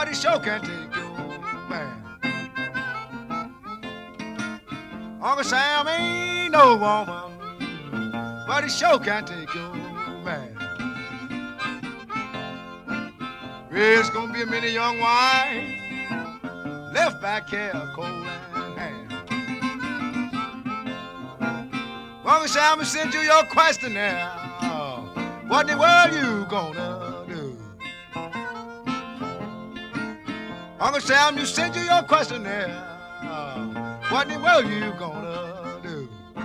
he sure can't take your man. Uncle Sam ain't no woman, but he sure can't take your man. There's gonna be a many young wives left back here cold and hand. Uncle Sam sent you your questionnaire. What in the world you gonna do? Uncle Sam, you sent you your questionnaire. What in the world you gonna do?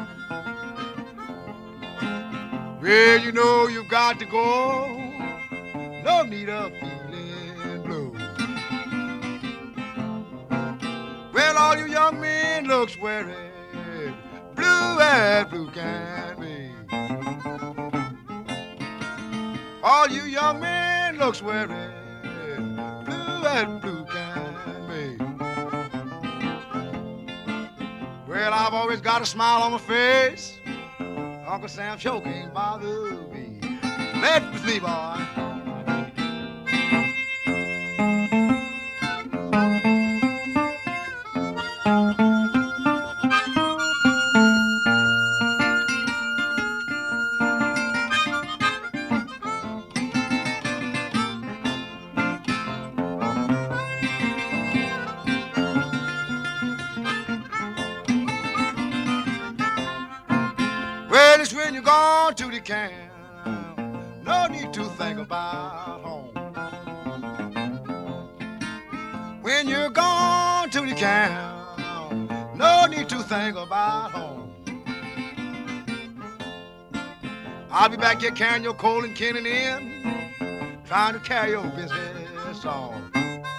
Well, you know you've got to go. No need of feeling blue. Well, all you young men looks worried, blue as blue can be. All you young men looks worried, blue as blue can be. Well, I've always got a smile on my face. Uncle Sam sure can't bother me. Let me sleep, boy. Well, it's when you're gone to the camp, no need to think about home. When you're gone to the camp, no need to think about home. I'll be back here carrying your coal and canning in, trying to carry your business on.